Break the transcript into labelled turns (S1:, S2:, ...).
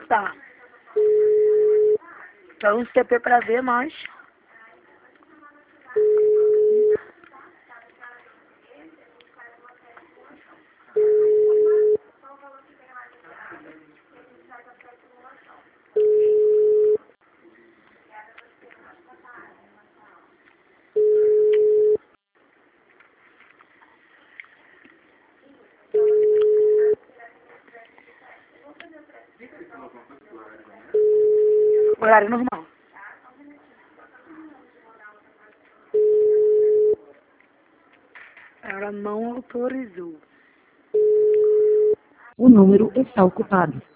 S1: Tá. Então, um CP pra ver mais. Horário normal. Ela não autorizou.
S2: O número está ocupado.